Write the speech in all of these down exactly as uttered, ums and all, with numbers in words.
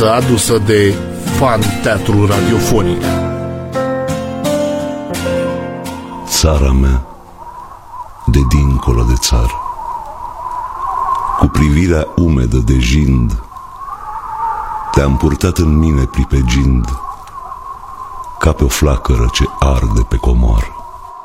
piesă adusă de Fan Teatru Radiofonic. Țara mea, de dincolo de țară, cu privirea umedă de jind, te-am purtat în mine pripegind, ca pe o flacără ce arde pe comoară.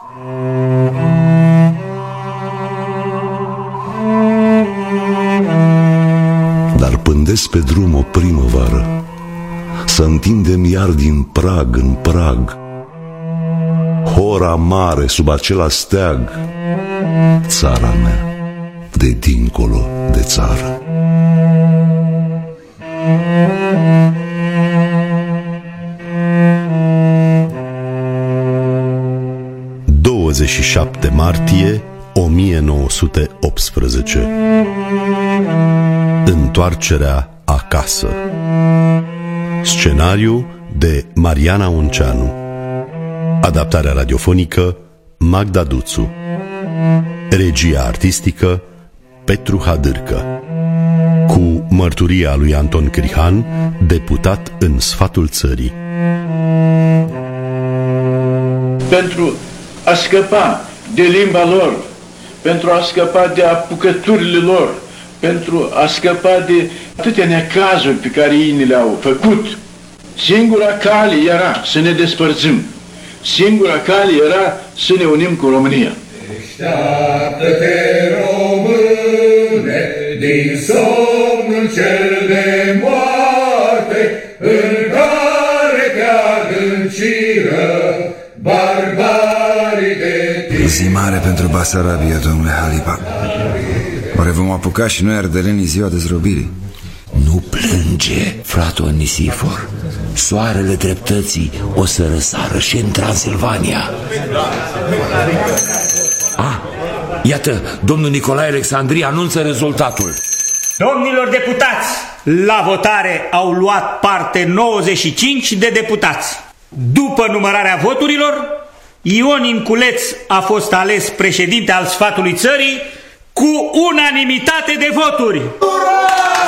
Dar pândesc pe drum o primăvară, să întindem iar din prag în prag, hora mare sub acela steag, țara mea, de dincolo de țară. douăzeci și șapte martie o mie nouă sute optsprezece. Întoarcerea acasă. Scenariu de Mariana Onceanu. Adaptarea radiofonică Magda Duțu. Regia artistică Petru Hadârcă. Cu mărturia lui Anton Crihan, deputat în Sfatul Țării. Pentru a scăpa de limba lor, pentru a scăpa de apucăturile lor, pentru a scăpa de atâtea necazuri pe care ei ne le-au făcut, singura cale era să ne despărțim. Singura cale era să ne unim cu România. Deșteaptă-te, române, din somnul cel de moarte, în care te adânciră barbarii de tine. O zi mare pentru Basarabia, domnule Halipa. Oare vom apuca și noi ardelenii ziua dezrobirii? Nu plânge, frate Onisifor. Soarele dreptății o să răsară și în Transilvania. Ah, iată, domnul Nicolae Alexandrie anunță rezultatul. Domnilor deputați, la votare au luat parte nouăzeci și cinci de deputați. După numărarea voturilor, Ion Inculeț a fost ales președinte al Sfatului Țării cu unanimitate de voturi. Ura!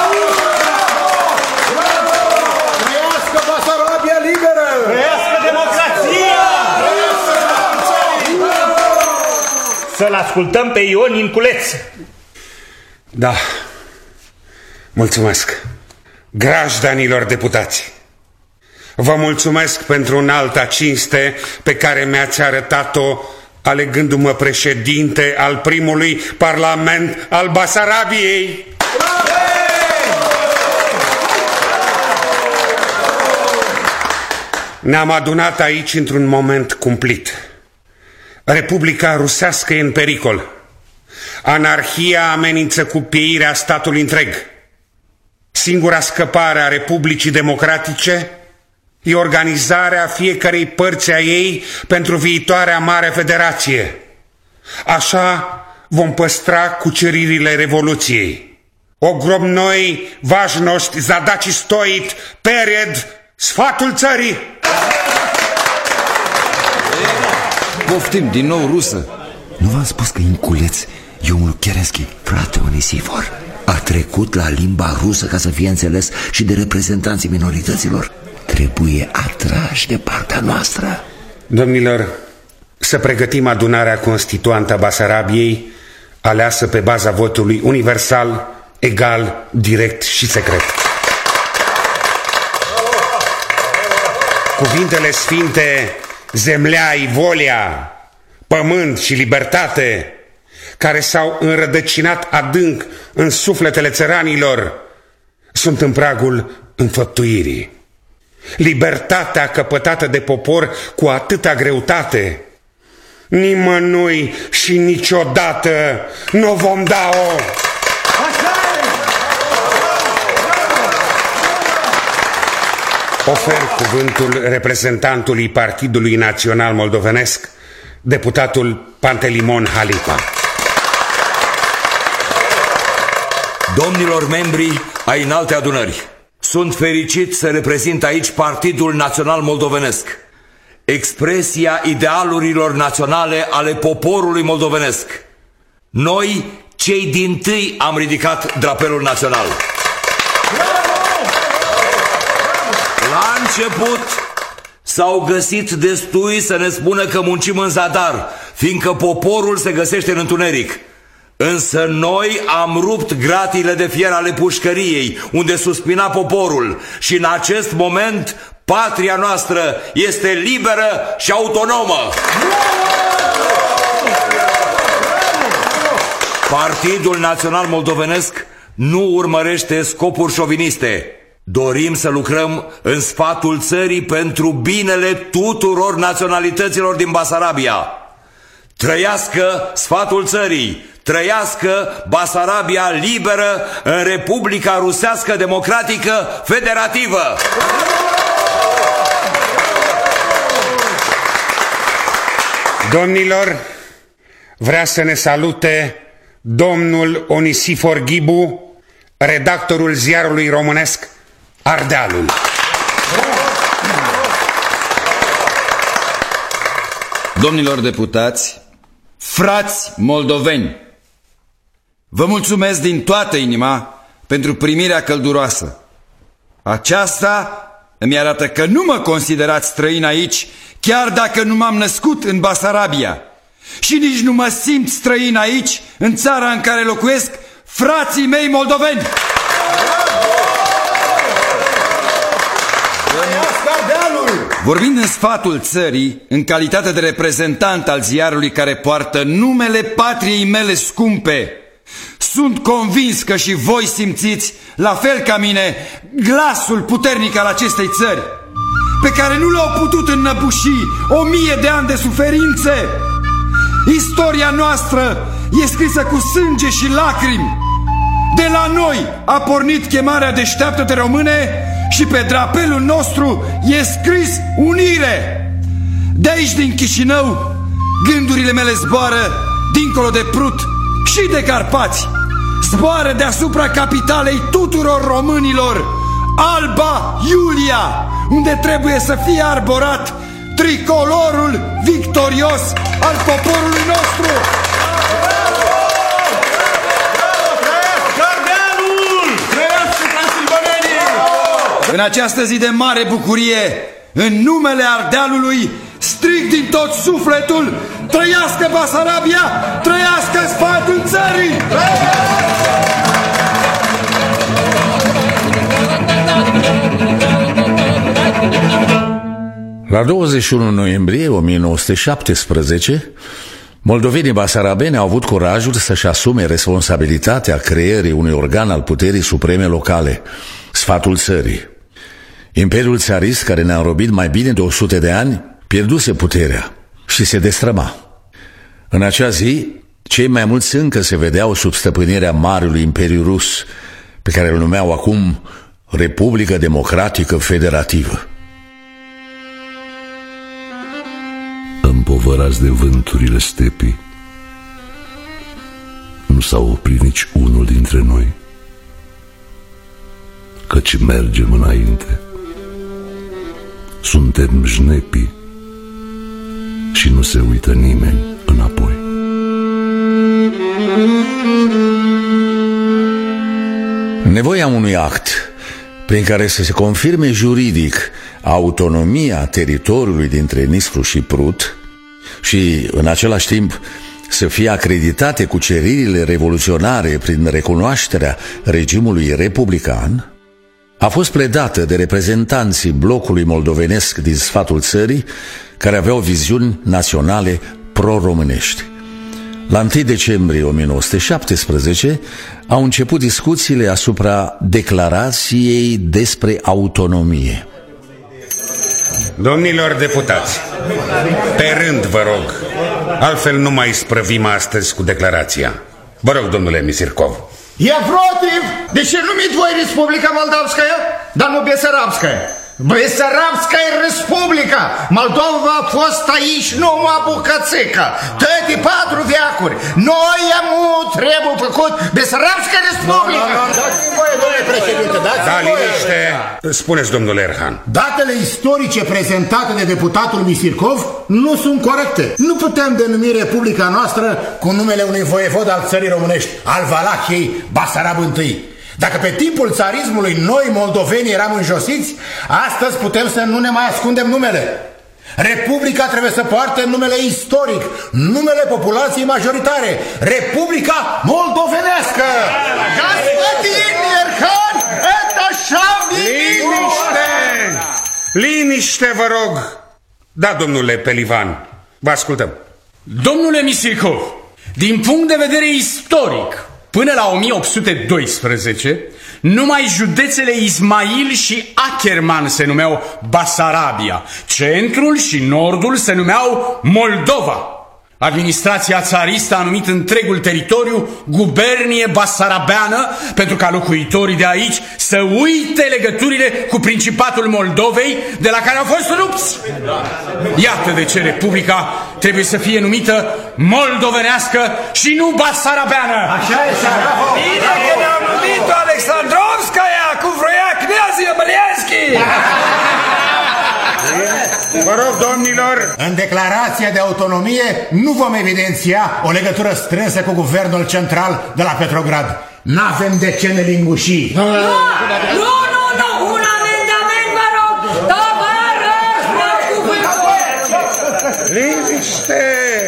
Trăiască Basarabia liberă! Trăiască democrația! Să-l ascultăm pe Ion Inculeț. Da, mulțumesc. Grajdanilor deputați, vă mulțumesc pentru înalta cinste pe care mi-ați arătat-o alegându-mă președinte al primului parlament al Basarabiei. Ne-am adunat aici într-un moment cumplit. Republica rusească e în pericol. Anarhia amenință cu pieirea statului întreg. Singura scăpare a Republicii Democratice e organizarea fiecarei părți a ei pentru viitoarea Mare Federație. Așa vom păstra cuceririle Revoluției. Ogromnoi, važnost, zadaci stoit, period, Sfatul Țării. Poftim, din nou rusă. Nu v-am spus că Inculeț e omul Chereschi? Frate Onisifor, a trecut la limba rusă ca să fie înțeles și de reprezentanții minorităților. Trebuie atrași de partea noastră. Domnilor, să pregătim adunarea constituantă a Basarabiei, aleasă pe baza votului universal, egal, direct și secret. Cuvintele sfinte zemlea, volia, pământ și libertate, care s-au înrădăcinat adânc în sufletele țăranilor, sunt în pragul înfăptuirii. Libertatea căpătată de popor cu atâta greutate, nimănui și niciodată nu vom da-o. Ofer cuvântul reprezentantului Partidului Național Moldovenesc, deputatul Pantelimon Halipa. Domnilor membri ai înalte adunări, sunt fericit să reprezint aici Partidul Național Moldovenesc, expresia idealurilor naționale ale poporului moldovenesc. Noi, cei dintâi, am ridicat drapelul național. început s-au găsit destui să ne spună că muncim în zadar, fiindcă poporul se găsește în întuneric. Însă noi am rupt gratiile de fier ale pușcăriei, unde suspina poporul, și în acest moment patria noastră este liberă și autonomă. Partidul Național Moldovenesc nu urmărește scopuri șoviniste. Dorim să lucrăm în sfatul țării pentru binele tuturor naționalităților din Basarabia. Trăiască sfatul țării! Trăiască Basarabia liberă în Republica Rusească Democratică Federativă! Domnilor, vrea să ne salute domnul Onisifor Ghibu, redactorul ziarului românesc Ardealul. Domnilor deputați, frați moldoveni, vă mulțumesc din toată inima pentru primirea călduroasă. Aceasta îmi arată că nu mă considerați străin aici, chiar dacă nu m-am născut în Basarabia. Și nici nu mă simt străin aici, în țara în care locuiesc frații mei moldoveni. Vorbind în sfatul țării, în calitate de reprezentant al ziarului care poartă numele patriei mele scumpe, sunt convins că și voi simțiți, la fel ca mine, glasul puternic al acestei țări, pe care nu l-au putut înnăbuși o mie de ani de suferințe. Istoria noastră e scrisă cu sânge și lacrimi. De la noi a pornit chemarea Deșteaptă-te române și pe drapelul nostru e scris unire. De aici, din Chișinău, gândurile mele zboară dincolo de Prut și de Carpați. Zboară deasupra capitalei tuturor românilor, Alba Iulia, unde trebuie să fie arborat tricolorul victorios al poporului nostru. În această zi de mare bucurie, în numele Ardealului, strig din tot sufletul: trăiască Basarabia, trăiască sfatul țării! La douăzeci și unu noiembrie o mie nouă sute șaptesprezece, moldovenii basarabeni au avut curajul să-și asume responsabilitatea creării unui organ al puterii supreme locale, sfatul țării. Imperiul țarist, care ne-a înrobit mai bine de o sută de ani, pierduse puterea și se destrăma. În acea zi, cei mai mulți încă se vedeau sub stăpânirea Marelui Imperiu Rus, pe care îl numeau acum Republica Democratică Federativă. Împovărați de vânturile stepii, nu s-a oprit nici unul dintre noi, căci mergem înainte. Suntem jnepii și nu se uită nimeni înapoi. Nevoia unui act prin care să se confirme juridic autonomia teritoriului dintre Nistru și Prut și, în același timp, să fie acreditate cuceririle revoluționare prin recunoașterea regimului republican, a fost pledată de reprezentanții blocului moldovenesc din sfatul țării, care aveau viziuni naționale pro-românești. La întâi decembrie o mie nouă sute șaptesprezece au început discuțiile asupra declarației despre autonomie. Domnilor deputați, pe rând vă rog, altfel nu mai sprăvim astăzi cu declarația. Vă rog, domnule Misirkov. Я против! De ce numiți voi Republica Moldavskaya, dar nu Besarabskaya? Besarabskaya Republica! Moldova a fost aici numai bucățică, toate patru veacuri. Noi am trebuie făcut Besarabskaya Republica! Dați-mi voie, domnule președinte, dați-mi Da, voie! liniște! Spuneți, domnule Erhan. Datele istorice prezentate de deputatul Misirkov nu sunt corecte. Nu putem denumi Republica noastră cu numele unui voievod al țării românești, al Valahiei, Basarab I. Dacă pe timpul țarismului noi, moldovenii, eram înjosiți, astăzi putem să nu ne mai ascundem numele. Republica trebuie să poarte numele istoric, numele populației majoritare, Republica Moldovenească! Господин Erhan, это Liniște! Liniște, vă rog! Da, domnule Pelivan, vă ascultăm. Domnule Misirkov, din punct de vedere istoric, până la o mie opt sute doisprezece, numai județele Ismail și Acherman se numeau Basarabia, centrul și nordul se numeau Moldova. Administrația țaristă a numit întregul teritoriu gubernie basarabeană pentru ca locuitorii de aici să uite legăturile cu Principatul Moldovei de la care au fost rupți. Iată de ce Republica trebuie să fie numită moldovenească și nu basarabeană. Așa e, bine că ne-au numit-o Alexandrovskaya, cum vroia Kniazia Bălianski. Vă rog, domnilor! În declarația de autonomie nu vom evidenția o legătură strânsă cu guvernul central de la Petrograd. N-avem de ce ne linguși. Nu, nu, nu, nu, un amendament, vă rog! Tovarăș, mă cuvântul! Liniște!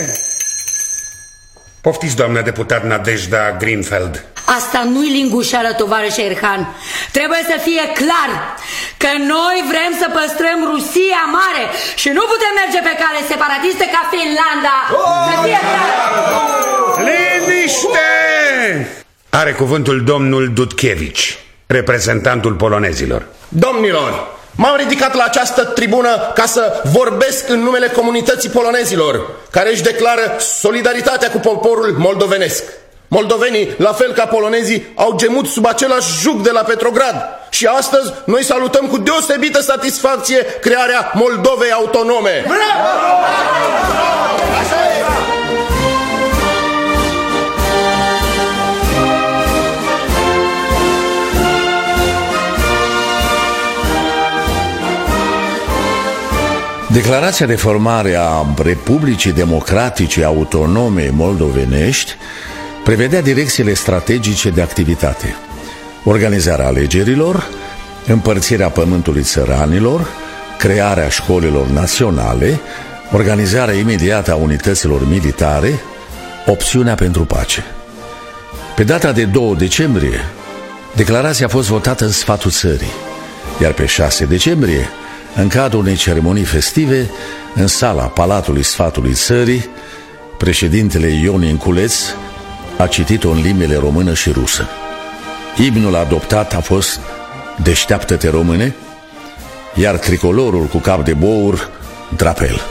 Poftiți, doamna deputat Nadejda Greenfeld. Asta nu-i lingușeală, tovarăș Erhan. Trebuie să fie clar că noi vrem să păstrăm Rusia mare și nu putem merge pe cale separatistă ca Finlanda. Să fie clar! Liniște! Are cuvântul domnul Dudkevici, reprezentantul polonezilor. Domnilor, m-am ridicat la această tribună ca să vorbesc în numele comunității polonezilor, care își declară solidaritatea cu poporul moldovenesc. Moldovenii, la fel ca polonezii, au gemut sub același jug de la Petrograd și astăzi noi salutăm cu deosebită satisfacție crearea Moldovei autonome. Declarația de formare a Republicii Democratice Autonome Moldovenești prevedea direcțiile strategice de activitate: organizarea alegerilor, împărțirea pământului țăranilor, crearea școlilor naționale, organizarea imediată a unităților militare, opțiunea pentru pace. Pe data de doi decembrie, declarația a fost votată în sfatul țării, iar pe șase decembrie, în cadrul unei ceremonii festive, în sala Palatului Sfatului Țării, președintele Ion Inculeț a citit-o în limbile română și rusă. Imnul adoptat a fost Deșteaptă-te, române, iar tricolorul cu cap de bour, Drapel.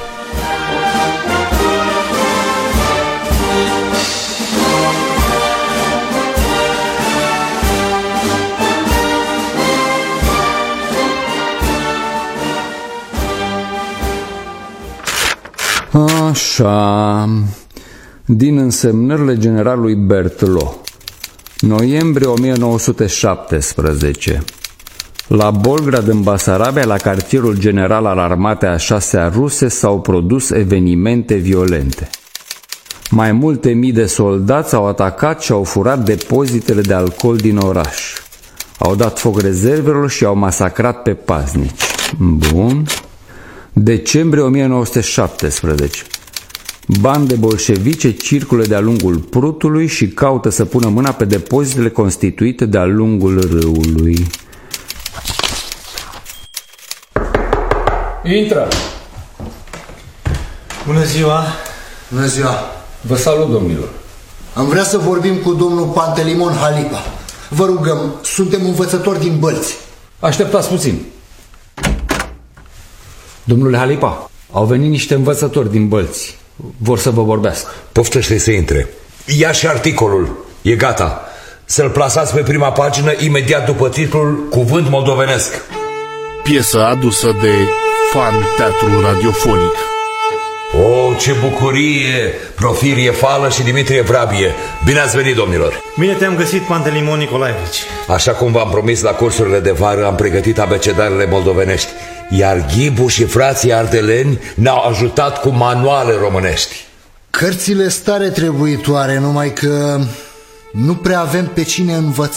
Așa, din însemnările generalului Bertlo, noiembrie o mie nouă sute șaptesprezece. La Bolgrad, în Basarabia, la cartierul general al armatei a șasea ruse, s-au produs evenimente violente. Mai multe mii de soldați au atacat și au furat depozitele de alcool din oraș. Au dat foc rezervelor și au masacrat pe paznici. Bun. Decembrie o mie nouă sute șaptesprezece. Bande bolșevice circulă de-a lungul Prutului și caută să pună mâna pe depozitele constituite de-a lungul râului. Intră! Bună ziua! Bună ziua! Vă salut, domnilor! Am vrea să vorbim cu domnul Pantelimon Halipa. Vă rugăm, suntem învățători din Bălți. Așteptați puțin. Domnule Halipa, au venit niște învățători din Bălți. Vor să vă vorbească. Poftește să intre. Ia și articolul. E gata. Să-l plasați pe prima pagină imediat după titlul Cuvânt moldovenesc. Piesă adusă de Fan Teatru Radiofonic. O, ce bucurie! Profirie Fală și Dimitrie Vrabie. Bine ați venit, domnilor! Bine te-am găsit, Pantelimon Nicolaevici. Așa cum v-am promis la cursurile de vară, am pregătit abecedarele moldovenești, iar Ghibu și frații ardeleni ne-au ajutat cu manuale românești. Cărțile stare trebuitoare, numai că nu prea avem pe cine învăța.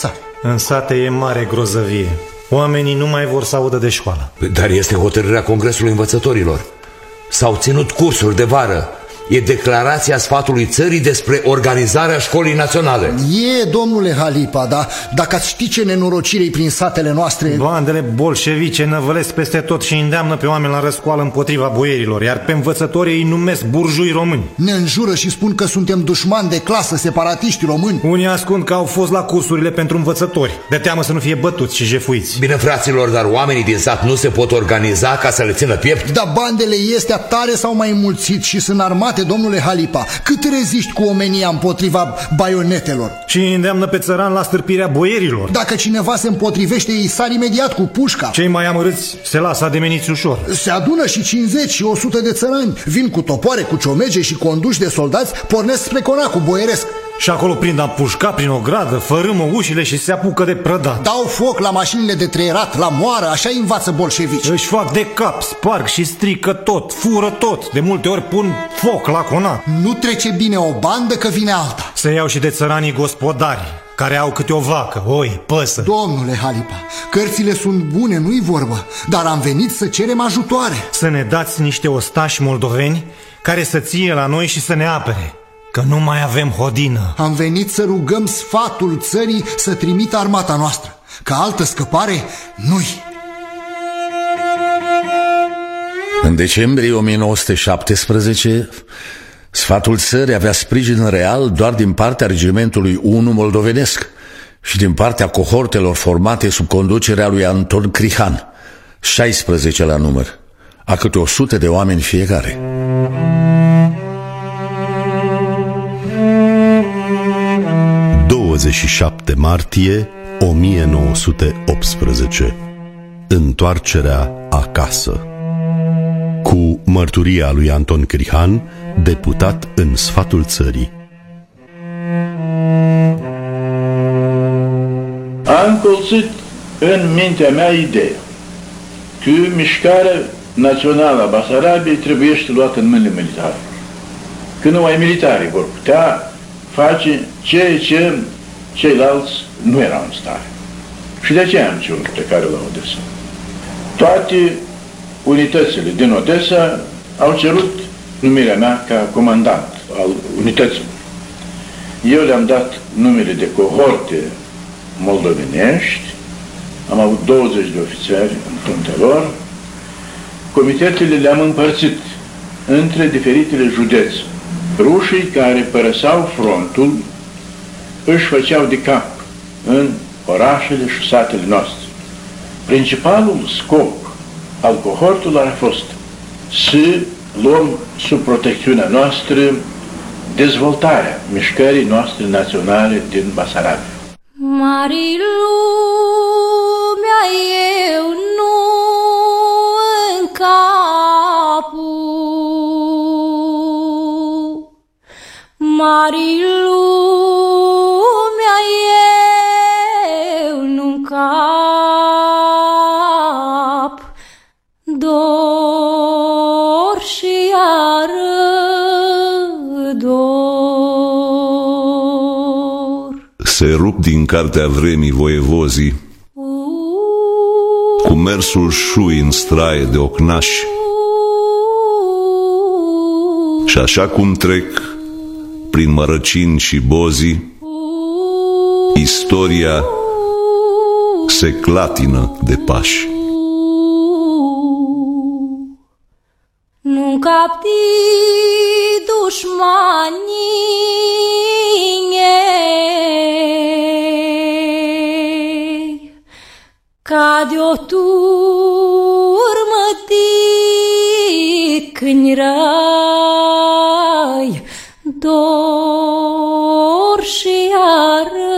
În sate e mare grozăvie. Oamenii nu mai vor să audă de școală. Dar este hotărârea Congresului Învățătorilor. S-au ținut cursuri de vară. E declarația sfatului țării despre organizarea școlii naționale. E, domnule Halipa, dar dacă ați ști ce nenorocire prin satele noastre... Bandele bolșevice năvălesc peste tot și îndeamnă pe oameni la răscoală împotriva boierilor, iar pe învățătorii îi numesc burjui români. Ne înjură și spun că suntem dușmani de clasă, separatiști români. Unii ascund că au fost la cursurile pentru învățători, de teamă să nu fie bătuți și jefuiți. Bine, fraților, dar oamenii din sat nu se pot organiza ca să le țină piept? Dar bandele este tare s-au mai înmulțit și sunt armate, domnule Halipa. Cât reziști cu omenia împotriva baionetelor? Și îndeamnă pe țăran la stârpirea boierilor. Dacă cineva se împotrivește, îi sar imediat cu pușca. Cei mai amărâți se lasă ademeniți ușor. Se adună și cincizeci și o sută de țărani. Vin cu topoare, cu ciomege și conduși de soldați, pornesc spre conacul boieresc. Și acolo prind a pușca prin o gradă, fărâmă ușile și se apucă de prădat. Dau foc la mașinile de treierat, la moară, așa învață bolșevici. Își fac de cap, sparg și strică tot, fură tot. De multe ori pun foc la conac. Nu trece bine o bandă că vine alta. Se iau și de țăranii gospodari, care au câte o vacă, oi, păsări. Domnule Halipa, cărțile sunt bune, nu-i vorbă, dar am venit să cerem ajutoare. Să ne dați niște ostași moldoveni care să ție la noi și să ne apere, că nu mai avem hodină. Am venit să rugăm sfatul țării să trimită armata noastră, că altă scăpare nu-i. În decembrie o mie nouă sute șaptesprezece, sfatul țării avea sprijin real doar din partea regimentului unu moldovenesc și din partea cohortelor formate sub conducerea lui Anton Crihan, șaisprezece la număr, a câte o sută de oameni fiecare. douăzeci și șapte martie o mie nouă sute optsprezece. Întoarcerea acasă. Cu mărturia lui Anton Crihan, deputat în sfatul țării. A încolțit în mintea mea ideea că mișcarea națională a Basarabiei trebuiește luată în mâinile militare. Că numai militarii vor putea face ceea ce ceilalți nu erau în stare. Și de aceea am cerut plecare la Odessa. Toate unitățile din Odessa au cerut numirea mea ca comandant al unităților. Eu le-am dat numele de cohorte moldovenești, am avut douăzeci de ofițeri în fruntea lor. Comitetele le-am împărțit între diferitele județe. Rușii care părăsau frontul își făceau de cap în orașele și satele noastre. Principalul scop al cohortelor a fost să luăm sub protecțiunea noastră dezvoltarea mișcării noastre naționale din Basarabia. Mari lumea eu nu încapu, mari lumea eu nu încap, dor și iară dor. Se rup din cartea vremii voievozii, cu mersul șui în straie de ocnași, și așa cum trec prin mărăcini și bozii, istoria se clatină de pași. Nu capti dușmanii ei, ca de-o turmă ticni rai, dor și iară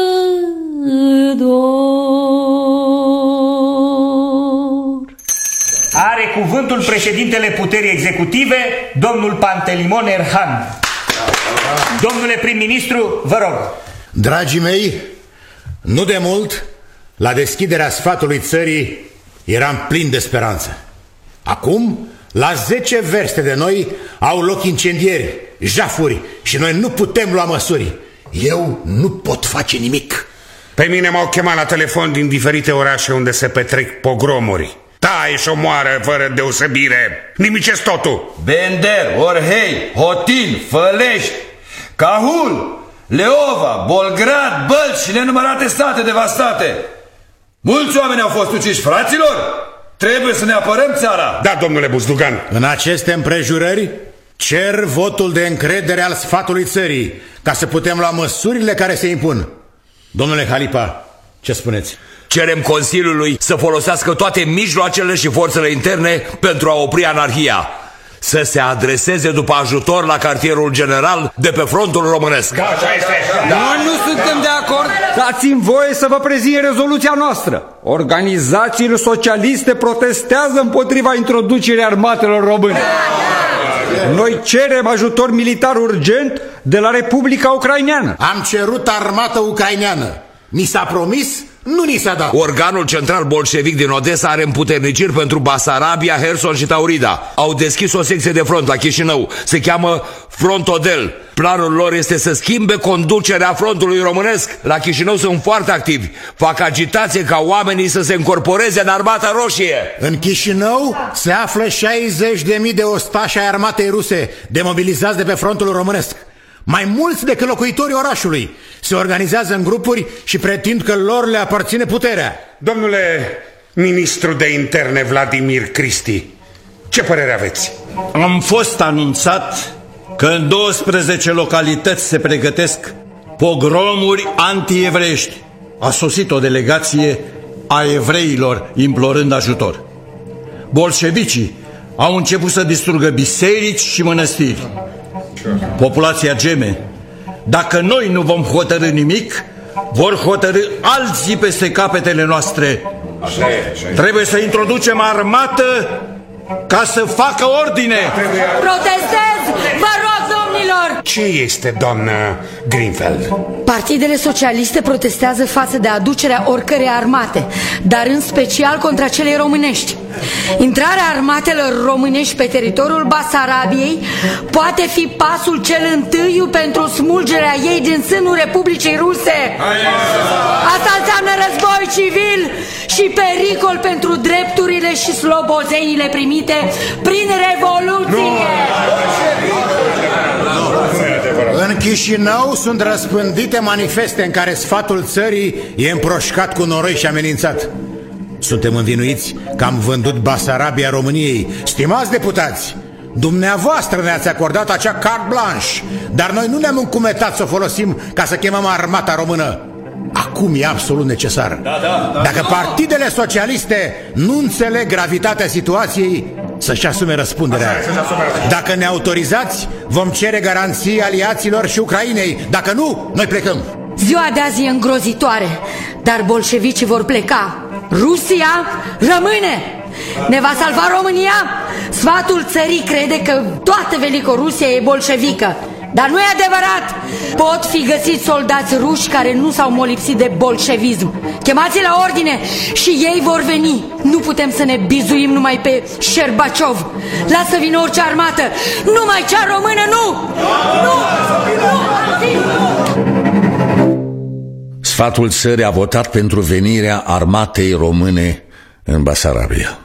dor. Are cuvântul președintele puterii executive, domnul Pantelimon Erhan. Domnule prim-ministru, vă rog. Dragii mei, nu de mult, la deschiderea sfatului țării, eram plin de speranță. Acum, la zece verste de noi, au loc incendieri, jafuri și noi nu putem lua măsuri. Eu nu pot face nimic. Pe mine m-au chemat la telefon din diferite orașe unde se petrec pogromuri. Taie și omoară fără deosebire. Nimicesc totul. Bender, Orhei, Hotin, Fălești, Cahul, Leova, Bolgrad, Bălți și nenumărate state devastate. Mulți oameni au fost uciși, fraților. Trebuie să ne apărăm țara. Da, domnule Buzdugan. În aceste împrejurări cer votul de încredere al sfatului țării, ca să putem lua măsurile care se impun. Domnule Halipa, ce spuneți? Cerem Consiliului să folosească toate mijloacele și forțele interne pentru a opri anarhia. Să se adreseze după ajutor la cartierul general de pe frontul românesc. Da, așa este. Da. Noi nu suntem de acord. Dați-mi voie să vă prezint rezoluția noastră. Organizațiile socialiste protestează împotriva introducerii armatelor române. Noi cerem ajutor militar urgent de la Republica Ucraineană. Am cerut armată ucraineană. Ni s-a promis, nu ni s-a dat. Organul central bolșevic din Odessa are împuterniciri pentru Basarabia, Herson și Taurida. Au deschis o secție de front la Chișinău. Se cheamă Front Odel. Planul lor este să schimbe conducerea frontului românesc. La Chișinău sunt foarte activi. Fac agitație ca oamenii să se încorporeze în Armata Roșie. În Chișinău se află șaizeci de mii de ostași ai armatei ruse, demobilizați de pe frontul românesc. Mai mulți decât locuitorii orașului. Se organizează în grupuri și pretind că lor le aparține puterea. Domnule ministru de interne Vladimir Cristi, ce părere aveți? Am fost anunțat că în douăsprezece localități se pregătesc pogromuri anti-evreiești. A sosit o delegație a evreilor implorând ajutor. Bolșevicii au început să distrugă biserici și mănăstiri. Populația geme. Dacă noi nu vom hotărâ nimic, vor hotărâ alții peste capetele noastre. Așa e, așa e. Trebuie să introducem armată ca să facă ordine. Protestez! Vă rog, domnilor! Ce este, doamnă Greenfeld? Partidele socialiste protestează față de aducerea oricărei armate, dar în special contra celei românești. Intrarea armatelor românești pe teritoriul Basarabiei poate fi pasul cel întâi pentru smulgerea ei din sânul Republicii Ruse. Asta înseamnă război civil și pericol pentru drepturile și slobozenile primite prin Revoluție. În Chișinău sunt răspândite manifeste în care sfatul țării e împroșcat cu noroi și amenințat. Suntem învinuiți că am vândut Basarabia României. Stimați deputați, dumneavoastră ne-ați acordat acea carte blanche, dar noi nu ne-am încumetat să o folosim ca să chemăm armata română. Acum e absolut necesar. Da, da, da. Dacă partidele socialiste nu înțeleg gravitatea situației, să-și asume răspunderea. Dacă ne autorizați, vom cere garanții aliaților și Ucrainei. Dacă nu, noi plecăm. Ziua de azi e îngrozitoare, dar bolșevicii vor pleca. Rusia rămâne. Ne va salva România? Sfatul țării crede că toată Velicorusia e bolșevică. Dar nu e adevărat. Pot fi găsiți soldați ruși care nu s-au molipsit de bolșevism. Chemați la ordine și ei vor veni. Nu putem să ne bizuim numai pe Șerbaciov. Lasă vină orice armată, numai cea română nu. Nu, nu, Sfatul țării a votat pentru venirea armatei române în Basarabia.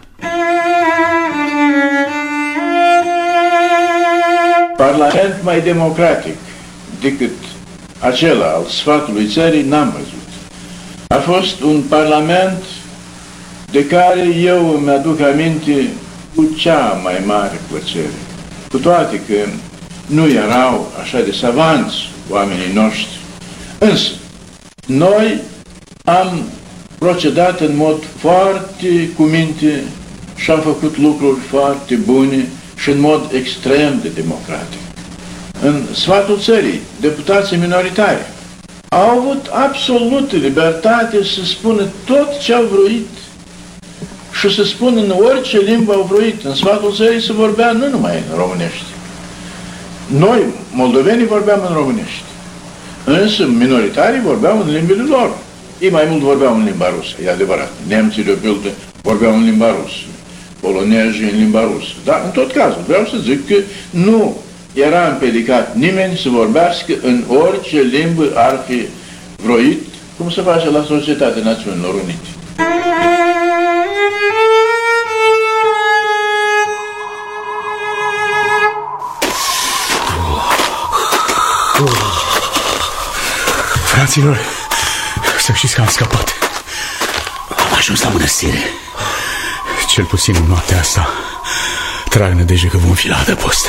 Parlament mai democratic decât acela al sfatului țării n-am văzut. A fost un parlament de care eu îmi aduc aminte cu cea mai mare plăcere. Cu toate că nu erau așa de savanți oamenii noștri. Însă, noi am procedat în mod foarte cu minte și am făcut lucruri foarte bune și în mod extrem de democratic. În sfatul țării, deputații minoritari au avut absolută libertate să spună tot ce au vrut și să spună în orice limbă au vrut. În sfatul țării se vorbea nu numai în românești. Noi, moldovenii, vorbeam în românești. Însă minoritarii vorbeau în limbile lor. Ei mai mult vorbeau în limba rusă, e adevărat. Nemții, de pildă, vorbeau în limba rusă. Polonezii în limba rusă. Dar, în tot cazul, vreau să zic că nu era împiedicat nimeni să vorbească în orice limbă ar fi vroit cum se face la Societatea Națiunilor Unite. Fraților, să știți că am scăpat. Am ajuns la mănăstire. Cel puțin în noaptea asta trag nădejde că vom fi la adăpost.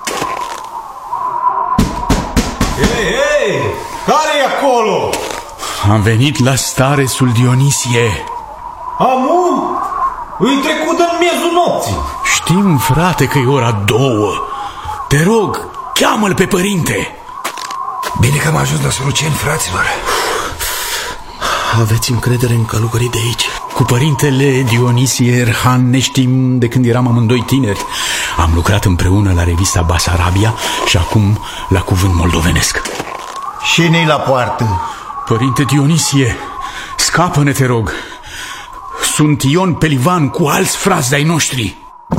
Hei, hei! Care-i acolo? Am venit la starețul Dionisie. Amu? Îi trecut în miezul nopții. Știm, frate, că e ora două. Te rog, cheamă-l pe părinte. Bine că am ajuns la Soluceni, fraților. Aveți încredere în călugării de aici? Cu părintele Dionisie Erhan ne știm de când eram amândoi tineri. Am lucrat împreună la revista Basarabia și acum la Cuvânt Moldovenesc. Și ne-i la poartă. Părinte Dionisie, scapă-ne, te rog. Sunt Ion Pelivan cu alți frați de-ai noștri.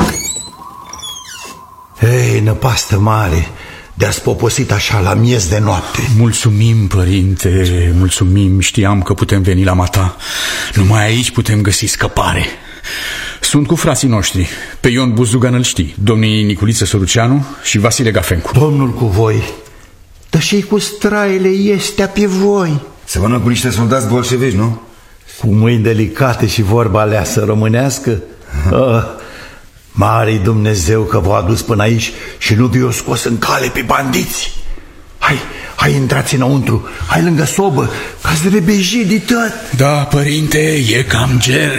Ei, năpastă mare, de-ați poposit așa la miez de noapte. Mulțumim, părinte, mulțumim. Știam că putem veni la mata. Numai aici putem găsi scăpare. Sunt cu frații noștri. Pe Ion Buzugan îl știi, domnii Niculiță Săruceanu și Vasile Gafencu. Domnul cu voi, dar și cu straile este pe voi. Se vână cu niște soldați bolșevici, nu? Cu mâini delicate și vorba aleasă românească. Ah, mare-i Dumnezeu că v-a adus până aici și nu vi-o scos în cale pe bandiți. Hai, hai, intrați înăuntru, hai lângă sobă, ca-ți rebeji de tot. Da, părinte, e cam ger.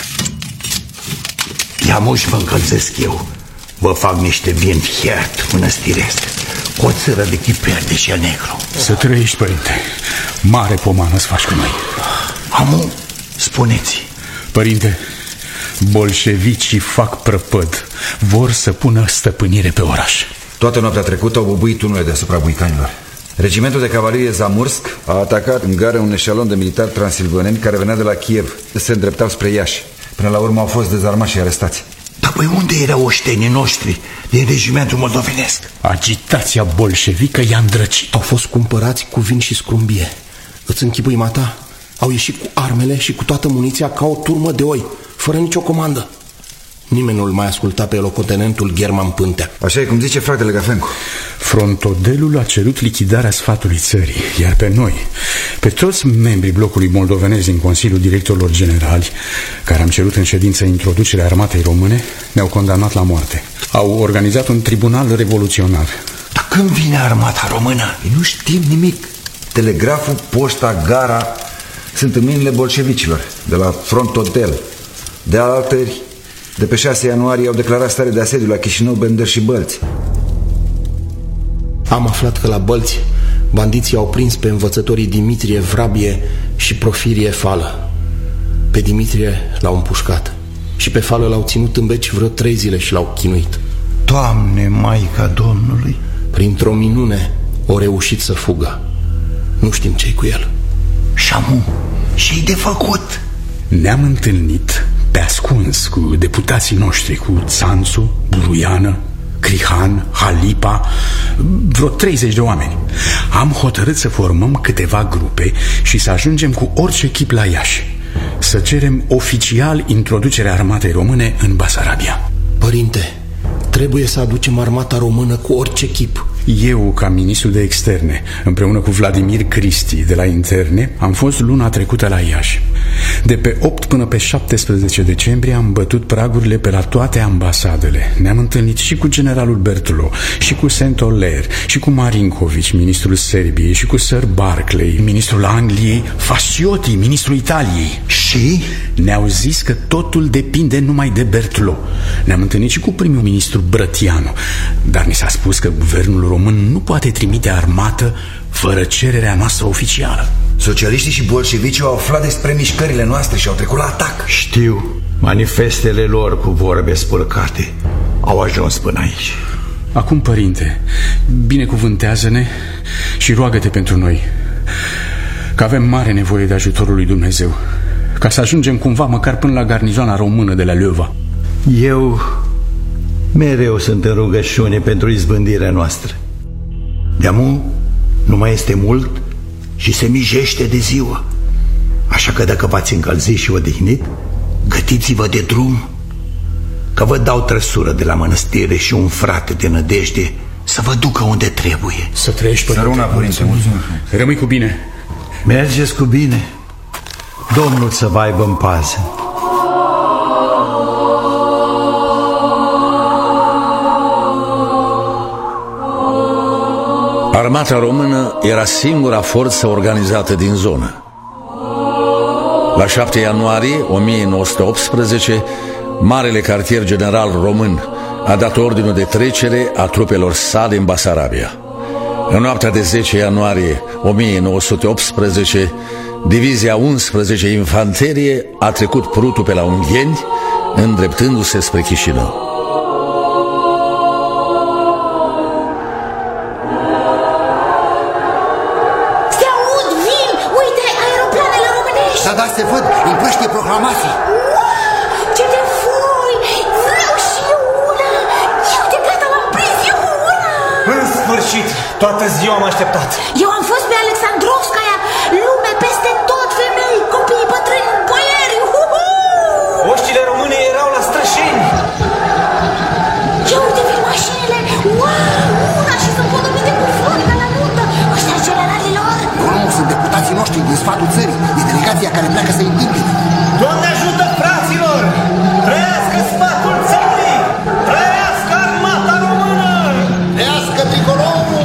Ia muși vă încălzesc eu. Vă fac niște vin fiert mănăstiresc, cu o țără de chiper de cel negru. Să trăiești, părinte. Mare pomană-ți faci cu noi. Amu, spuneți. Părinte, bolșevicii fac prăpăd. Vor să pună stăpânire pe oraș. Toată noaptea trecută au bubuit tunurile deasupra buicanilor. Regimentul de cavalerie Zamursk a atacat în gară un eșalon de militari transilvaneni care venea de la Kiev. Se îndreptau spre Iași. Până la urmă au fost dezarmați și arestați. Dar păi unde erau oștenii noștri din regimentul moldovenesc? Agitația bolșevică i-a îndrăcit. Au fost cumpărați cu vin și scrumbie. Îți închipui, mata? Au ieșit cu armele și cu toată muniția ca o turmă de oi, fără nicio comandă. Nimeni nu-l mai asculta pe locotenentul German Pântea. Așa e cum zice fratele Gafencu. Frontodelul a cerut lichidarea sfatului țării, iar pe noi, pe toți membrii blocului moldovenesc din Consiliul Directorilor Generali, care am cerut în ședință introducerea armatei române, ne-au condamnat la moarte. Au organizat un tribunal revoluționar. Dar când vine armata română? Nu știm nimic. Telegraful, poșta, gara sunt în mâinile bolșevicilor, de la Frontodel. De altări, de pe șase ianuarie au declarat stare de asediu la Chișinău, Bender și Bălți. Am aflat că la Bălți bandiții au prins pe învățătorii Dimitrie Vrabie și Profirie Fală. Pe Dimitrie l-au împușcat și pe Fală l-au ținut în beci vreo trei zile și l-au chinuit. Doamne, Maica Domnului! Printr-o minune o reușit să fugă. Nu știm ce-i cu el. Și amu, ce-i de făcut? Ne-am întâlnit pe ascuns cu deputații noștri, cu Țanțu, Buruiană, Crihan, Halipa, vreo treizeci de oameni. Am hotărât să formăm câteva grupe și să ajungem cu orice echip la Iași, să cerem oficial introducerea armatei române în Basarabia. Părinte, trebuie să aducem armata română cu orice chip. Eu, ca ministru de externe, împreună cu Vladimir Cristi de la interne, am fost luna trecută la Iași. De pe opt până pe șaptesprezece decembrie am bătut pragurile pe la toate ambasadele. Ne-am întâlnit și cu generalul Bertlo, și cu Saint-Oller, și cu Marinkovic, ministrul Serbiei, și cu Sir Barclay, ministrul Angliei, Fasciotti, ministrul Italiei. Și? Ne-au zis că totul depinde numai de Bertlo. Ne-am întâlnit și cu primul ministru Brătianu, dar ni s-a spus că guvernul român nu poate trimite armată fără cererea noastră oficială. Socialiștii și bolșevicii au aflat despre mișcările noastre și au trecut la atac. Știu, manifestele lor cu vorbe spălcate au ajuns până aici. Acum, părinte, binecuvântează-ne și roagă-te pentru noi, că avem mare nevoie de ajutorul lui Dumnezeu, ca să ajungem cumva măcar până la garnizoana română de la Leova. Eu mereu sunt în rugăciune pentru izbândirea noastră. De-amu nu mai este mult și se mijește de ziua. Așa că dacă v-ați încălzit și odihnit, gătiți-vă de drum, că vă dau trăsură de la mănăstire și un frate de nădejde să vă ducă unde trebuie. Să trăiești, părinte. Săruna, părinte, mulțumesc. Rămâi cu bine. Mergeți cu bine. Domnul să vă aibă în pază. Armata română era singura forță organizată din zonă. La șapte ianuarie o mie nouă sute optsprezece, Marele Cartier General Român a dat ordinul de trecere a trupelor sale în Basarabia. În noaptea de zece ianuarie o mie nouă sute optsprezece, Divizia unsprezece Infanterie a trecut Prutul pe la Ungheni, îndreptându-se spre Chișinău. Da, da, se văd, împrăște proclamații. Ce de foi! Vreau și eu una! Eu de gata l-am prins, eu una! În sfârșit, toată ziua am așteptat. Eu am fost pe Alexandrovskaya, lume peste tot, femei, copii, bătrâni, boieri, uhu! Oștile române erau la Strășeni. Ia uite, vin mașinile! Wow, una și sunt podobite cu flori ca la nuntă! Ăștia generalilor! Nu, nu, sunt deputații noștri din sfatul țării. E delegația care pleacă să-i întâmpine. Doamne ajută, fraților! Trăiască sfatul țării! Trăiască armata română! Trăiască tricolorul!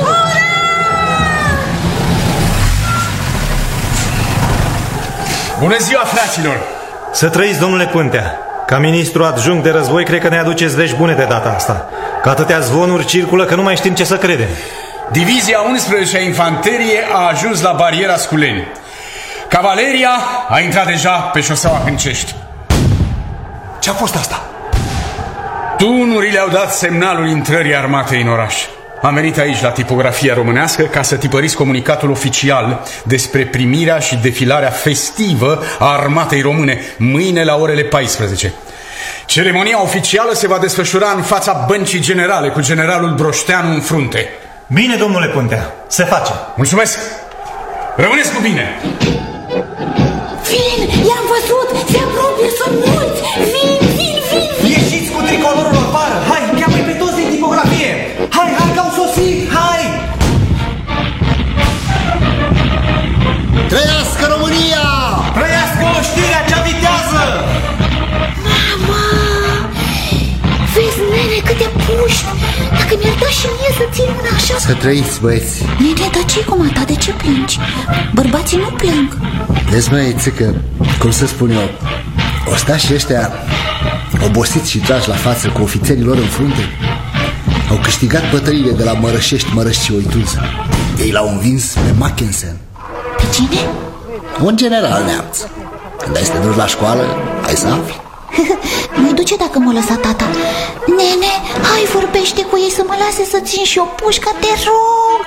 Bună ziua, fraților! Să trăiți, domnule Pântea! Ca ministru adjunct de război, cred că ne aduceți vești bune de data asta. Că atâtea zvonuri circulă că nu mai știm ce să credem. Divizia unsprezece Infanterie a ajuns la bariera Sculeni. Cavaleria a intrat deja pe șoseaua Hâncești. Ce-a fost asta? Tunurile au dat semnalul intrării armatei în oraș. Am venit aici la tipografia românească ca să tipăriți comunicatul oficial despre primirea și defilarea festivă a armatei române mâine la orele paisprezece. Ceremonia oficială se va desfășura în fața băncii generale cu generalul Broșteanu în frunte. Bine, domnule Pântea, se face. Mulțumesc! Rămâneți cu bine! Vin, i-am văzut, se apropie, sunt mulți! Vin, vin, vin, vin! Ieșiți cu tricolorul afară! Hai, cheamă-i pe toți din tipografie! Hai, hai, că au sosit! Hai! Trăiască România! Trăiască oștirea cea vitează! Mama! Vezi, nene, câte puști! Dacă mi-ar da și mie să țin una așa... Să trăiți, băieți! Nene, dar ce-i cu mata? De ce plângi? Bărbații nu plâng. Vezi, măi, țică, cum să spun eu, ostașii ăștia, obosiți și trași la față cu ofițerii lor în frunte, au câștigat bătăliile de la Mărășești, Mărăști și Oituza. Ei l-au învins pe Mackensen. Pe cine? Un general neamț. Când ai să te duci la școală, ai să afli. Nu-i duce dacă mă lăsa tata. Nene, hai, vorbește cu ei să mă lase să țin și o pușcă, te rog.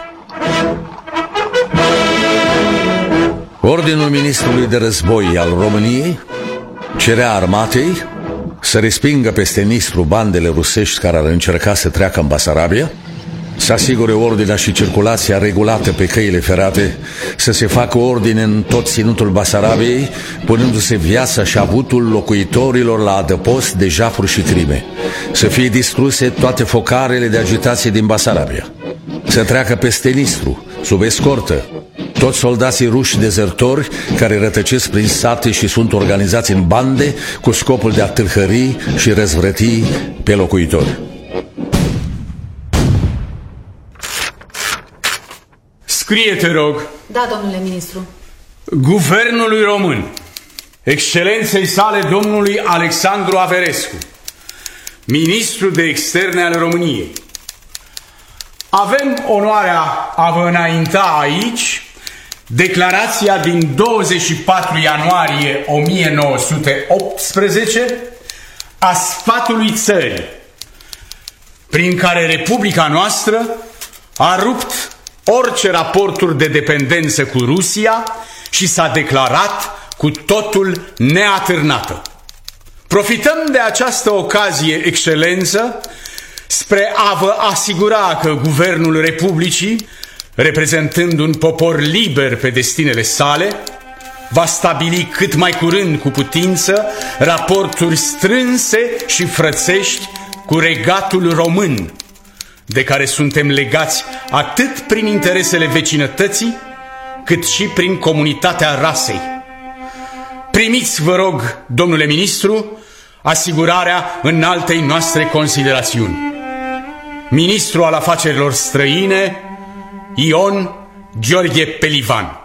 Ordinul ministrului de război al României cerea armatei să respingă peste Nistru bandele rusești care ar încerca să treacă în Basarabia, să asigure ordinea și circulația regulată pe căile ferate, să se facă ordine în tot ținutul Basarabiei, punându-se viața și avutul locuitorilor la adăpost de jafuri și crime, să fie distruse toate focarele de agitație din Basarabia, să treacă peste Nistru, sub escortă, toți soldații ruși dezertori care rătăcesc prin sate și sunt organizați în bande cu scopul de a tâlhări și răzvrăti pe locuitori. Scrie, te rog. Da, domnule ministru. Guvernului român, excelenței sale domnului Alexandru Averescu, ministru de externe al României. Avem onoarea a vă înainta aici declarația din douăzeci și patru ianuarie o mie nouă sute optsprezece a sfatului țării, prin care Republica noastră a rupt orice raporturi de dependență cu Rusia și s-a declarat cu totul neatârnată. Profităm de această ocazie, excelență, spre a vă asigura că Guvernul Republicii, reprezentând un popor liber pe destinele sale, va stabili cât mai curând cu putință raporturi strânse și frățești cu regatul român, de care suntem legați atât prin interesele vecinătății, cât și prin comunitatea rasei. Primiți, vă rog, domnule ministru, asigurarea înaltei noastre considerațiuni. Ministru al Afacerilor Străine, Ion Gheorghe Pelivan.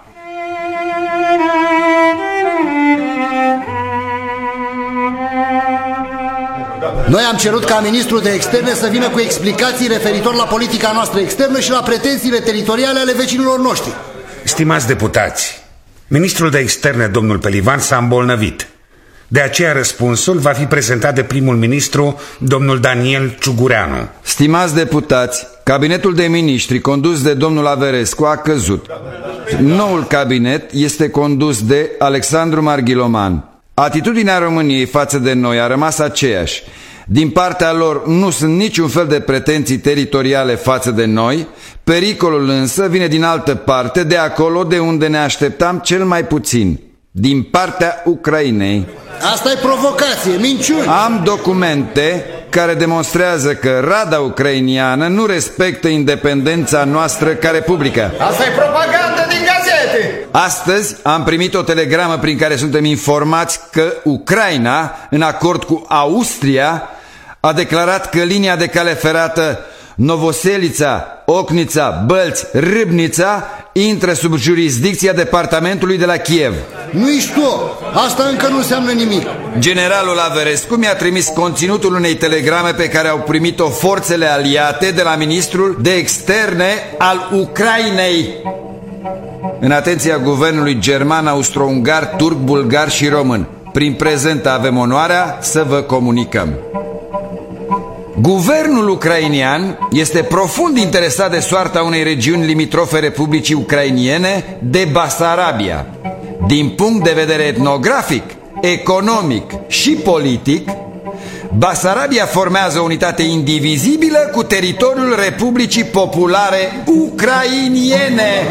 Noi am cerut ca ministrul de externe să vină cu explicații referitor la politica noastră externă și la pretențiile teritoriale ale vecinilor noștri. Stimați deputați, ministrul de externe, domnul Pelivan, s-a îmbolnăvit. De aceea răspunsul va fi prezentat de primul ministru, domnul Daniel Ciugureanu. Stimați deputați, cabinetul de miniștri condus de domnul Averescu a căzut. Noul cabinet este condus de Alexandru Marghiloman. Atitudinea României față de noi a rămas aceeași. Din partea lor nu sunt niciun fel de pretenții teritoriale față de noi, pericolul însă vine din altă parte, de acolo de unde ne așteptam cel mai puțin, din partea Ucrainei. Asta e provocație, minciuni. Am documente care demonstrează că Rada ucrainiană nu respectă independența noastră ca republică. Asta e propagandă din gazete. Astăzi am primit o telegramă prin care suntem informați că Ucraina, în acord cu Austria, a declarat că linia de cale ferată Novoselița, Ocnița, Bălți, Râbnița intră sub jurisdicția departamentului de la Kiev. Nu ești tu, asta încă nu înseamnă nimic. Generalul Averescu mi-a trimis conținutul unei telegrame pe care au primit-o forțele aliate de la ministrul de externe al Ucrainei. În atenția guvernului german, austro-ungar, turc, bulgar și român. Prin prezent avem onoarea să vă comunicăm. Guvernul ucrainian este profund interesat de soarta unei regiuni limitrofe Republicii Ucrainiene de Basarabia. Din punct de vedere etnografic, economic și politic, Basarabia formează o unitate indivizibilă cu teritoriul Republicii Populare Ucrainiene.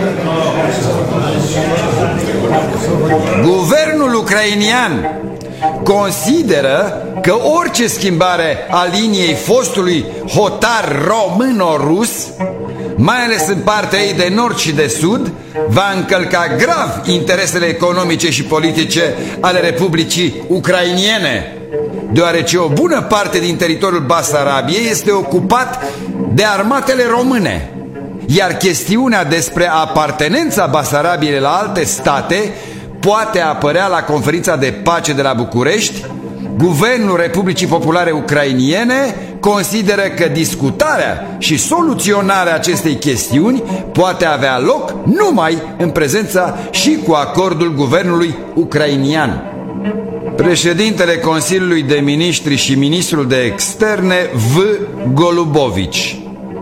Guvernul ucrainian consideră că orice schimbare a liniei fostului hotar româno-rus, mai ales în partea ei de nord și de sud, va încălca grav interesele economice și politice ale Republicii Ucrainiene, deoarece o bună parte din teritoriul Basarabiei este ocupat de armatele române, iar chestiunea despre apartenența Basarabiei la alte state poate apărea la conferința de pace de la București. Guvernul Republicii Populare Ucrainiene consideră că discutarea și soluționarea acestei chestiuni poate avea loc numai în prezența și cu acordul guvernului ucrainian. Președintele Consiliului de Ministri și ministrul de Externe V. Golubovici.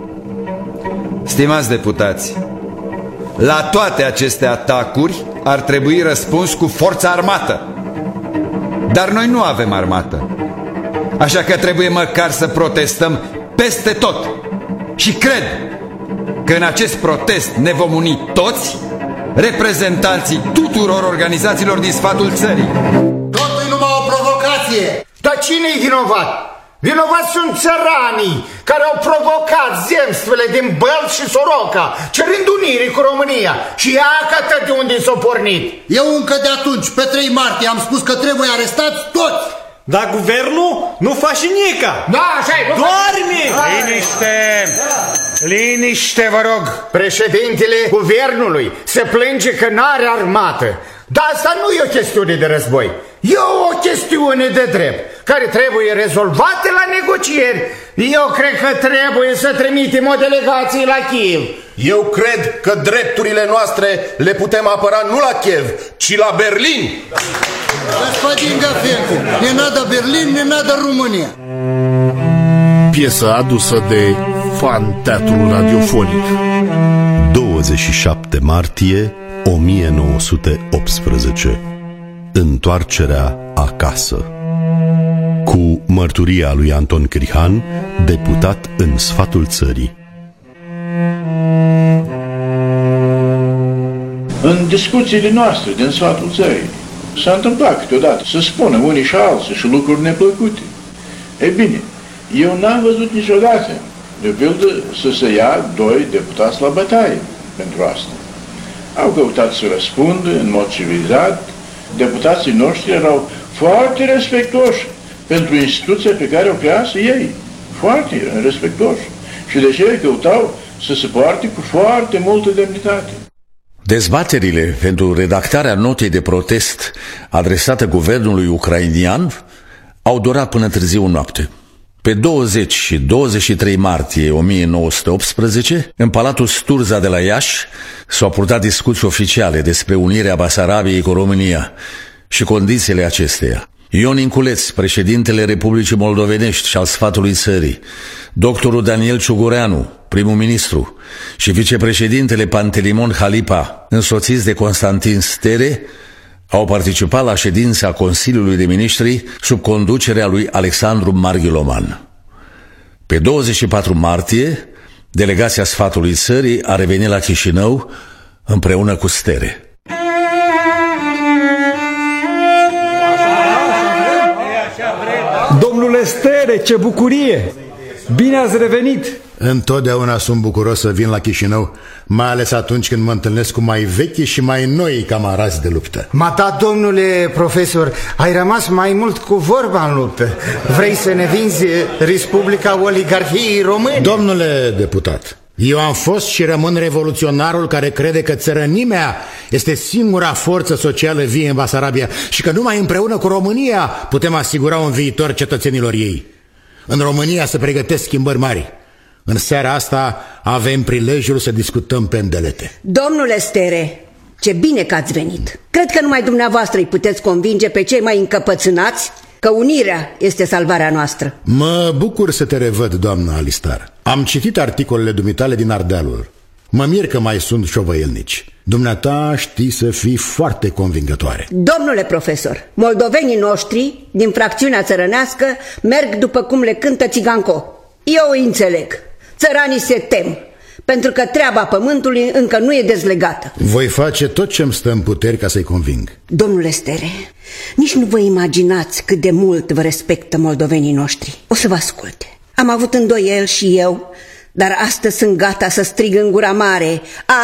Stimați deputați, la toate aceste atacuri ar trebui răspuns cu forța armată. Dar noi nu avem armată, așa că trebuie măcar să protestăm peste tot. Și cred că în acest protest ne vom uni toți, reprezentanții tuturor organizațiilor din sfatul țării. Totul e numai o provocație. Dar cine-i vinovat? Vinovați sunt țăranii care au provocat zemstvele din Bălți și Soroca, cerând unire cu România. Și iată de unde s-au pornit. Eu încă de atunci, pe trei martie, am spus că trebuie arestați toți. Dar guvernul nu face nica. Da, așa-i. Doarme! Liniște! Liniște, vă rog! Președintele guvernului se plânge că n-are armată. Dar asta nu e o chestiune de război. E o chestiune de drept, care trebuie rezolvată la negocieri. Eu cred că trebuie să trimitem o delegație la Kiev. Eu cred că drepturile noastre le putem apăra nu la Kiev, ci la Berlin. Господин Gafencu, ne nadă Berlin, ne nadă România. Piesă adusă de Fan Teatrul Radiofonic. douăzeci și șapte martie o mie nouă sute optsprezece. Întoarcerea acasă. Cu mărturia lui Anton Crihan, deputat în sfatul țării. În discuțiile noastre din sfatul țării s-a întâmplat câteodată să spună unii și alții și lucruri neplăcute. Ei bine, eu n-am văzut niciodată, de pildă, să se ia doi deputați la bătaie pentru asta. Au căutat să răspundă în mod civilizat. Deputații noștri erau foarte respectoși pentru instituția pe care o crease ei. Foarte respectoși. Și de ce căutau să se poarte cu foarte multă demnitate. Dezbaterile pentru redactarea notei de protest adresată guvernului ucrainian au durat până târziu noapte. Pe douăzeci și douăzeci și trei martie o mie nouă sute optsprezece, în Palatul Sturza de la Iași, s-au purtat discuții oficiale despre unirea Basarabiei cu România și condițiile acesteia. Ion Inculeț, președintele Republicii Moldovenești și al Sfatului Țării, doctorul Daniel Ciugureanu, primul ministru, și vicepreședintele Pantelimon Halipa, însoțiți de Constantin Stere, au participat la ședința Consiliului de Ministri sub conducerea lui Alexandru Marghiloman. Pe douăzeci și patru martie, delegația Sfatului Țării a revenit la Chișinău împreună cu Stere. Domnule Stere, ce bucurie! Bine ați revenit! Întotdeauna sunt bucuros să vin la Chișinău, mai ales atunci când mă întâlnesc cu mai vechi și mai noi camarazi de luptă. Ma da, domnule profesor, ai rămas mai mult cu vorba în luptă. Vrei să ne vinzi Republica Oligarhiei Române? Domnule deputat, eu am fost și rămân revoluționarul care crede că țărănimea este singura forță socială vie în Basarabia și că numai împreună cu România putem asigura un viitor cetățenilor ei. În România se pregătesc schimbări mari. În seara asta avem prilejul să discutăm pe îndelete. Domnule Stere, ce bine că ați venit. Cred că numai dumneavoastră îi puteți convinge pe cei mai încăpățânați că unirea este salvarea noastră. Mă bucur să te revăd, doamnă Alistar. Am citit articolele dumitale din Ardealul. Mă mir că mai sunt șovăielnici. Dumneata știi să fii foarte convingătoare. Domnule profesor, moldovenii noștri din fracțiunea țărănească merg după cum le cântă Țiganco. Eu îi înțeleg. Țăranii se tem, pentru că treaba pământului încă nu e dezlegată. Voi face tot ce-mi stă în puteri ca să-i conving. Domnule Stere, nici nu vă imaginați cât de mult vă respectă moldovenii noștri. O să vă asculte. Am avut îndoieli și eu, dar astăzi sunt gata să strig în gura mare.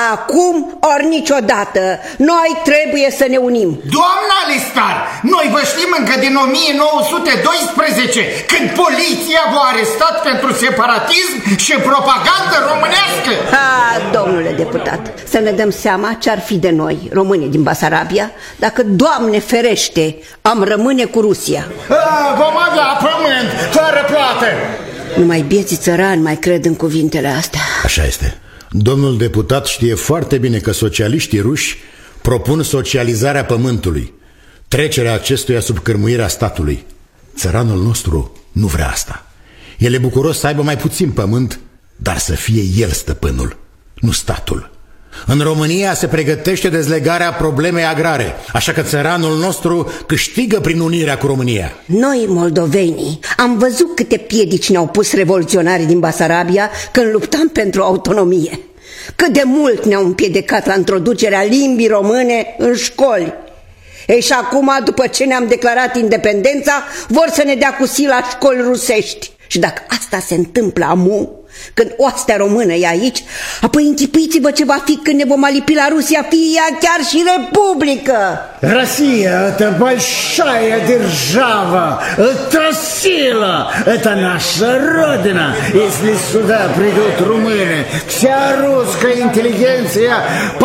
Acum ori niciodată, noi trebuie să ne unim. Doamna Alistar, noi vă știm încă din o mie nouă sute doisprezece, când poliția v-a arestat pentru separatism și propagandă românească. Ah, domnule deputat, să ne dăm seama ce-ar fi de noi, românii din Basarabia, dacă, Doamne ferește, am rămâne cu Rusia. Ah, vom avea pământ fără plată. Numai bieții țărani mai cred în cuvintele astea. Așa este. Domnul deputat știe foarte bine că socialiștii ruși propun socializarea pământului, trecerea acestuia sub cârmuirea statului. Țăranul nostru nu vrea asta. El e bucuros să aibă mai puțin pământ, dar să fie el stăpânul, nu statul. În România se pregătește dezlegarea problemei agrare, așa că țăranul nostru câștigă prin unirea cu România. Noi, moldovenii, am văzut câte piedici ne-au pus revoluționarii din Basarabia când luptam pentru autonomie. Cât de mult ne-au împiedicat la introducerea limbii române în școli. Ei, și acum, după ce ne-am declarat independența, vor să ne dea cu sil la școli rusești. Și dacă asta se întâmplă amu, când oastea română e aici, apoi închipuiți-vă ce va fi când ne vom alipi la Rusia, fie ea chiar și republică. Россия — это большая держава, это сила, это наша родина. Если сюда придут румыны, вся русская интеллигенция